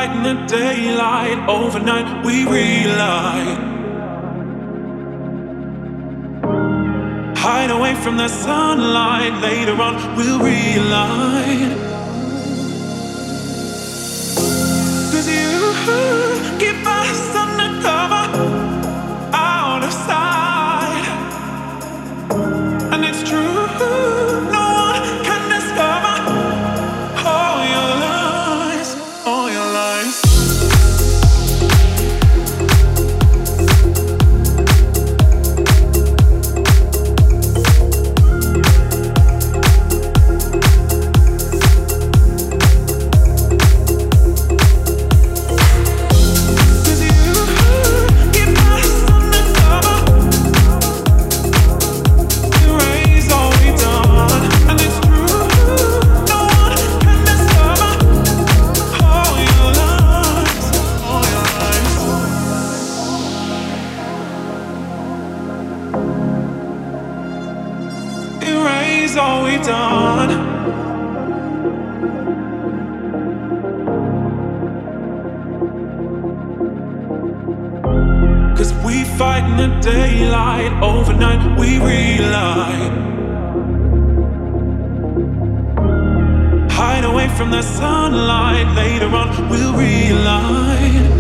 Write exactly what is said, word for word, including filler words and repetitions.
fight in the daylight, overnight we relight. Hide away from the sunlight, later on we'll realign. Cause you keep us undercover, out of sight. And it's true, no one can discover all your lies, all your lies. All we've done. Cause we fight in the daylight, overnight we relight. Hide away from the sunlight, later on we'll realign.